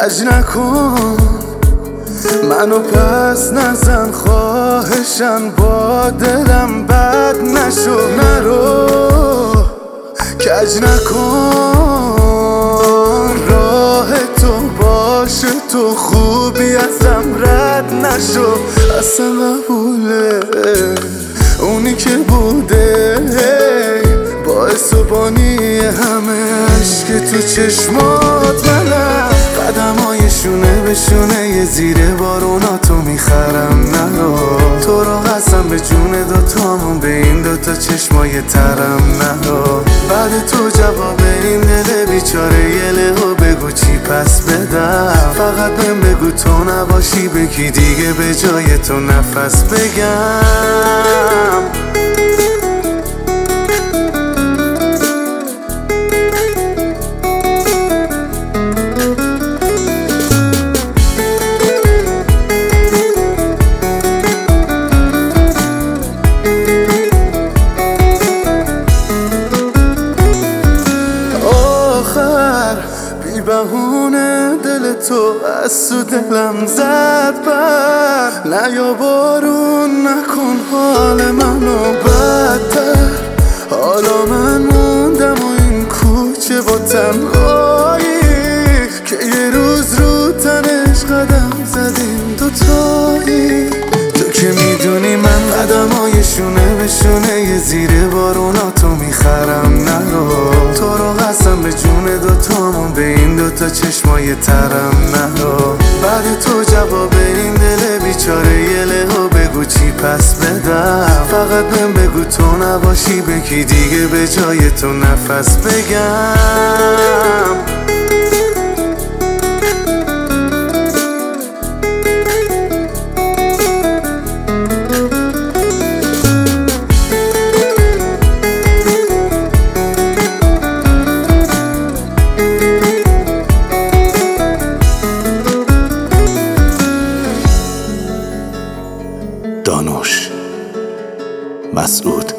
کج نکن منو پس نزن خواهشن با دلم بد نشو نرو کج نکن راه تو باشه تو خوبی ازم رد نشو اصلا قبوله اونی که بوده باعث و بانی همه عشق تو چشمات منم قدمای شونه به شونه یه زیر بارونا تو میخرم نرو تو رو قسم به جون دوتامون به این دوتا چشمای ترم نرو بعد تو جواب این دل بیچاره یه لهو بگو چی پس بدم فقط بهم بگو تو نباشی بگی دیگه به جای تو نفس بگم بی بهونه دل تو از تو دلم زد بر نیا بارون نکن حال منو بدتر حالا من موندم و این کوچه با تنهایی که یه روز رو تنش قدم زدیم دوتایی تو که میدونی من قدمای شونه به شونه یه زیر بارونا تو میخرم نرو تو رو قسم به جون دوتامون به این دوتا چشمای ترم نرو بعد تو جواب این دل بیچاره یه لهو بگو چی پس بدم فقط بهم بگو تو نباشی بگی دیگه به جای تو نفس بگم دانوش مسعود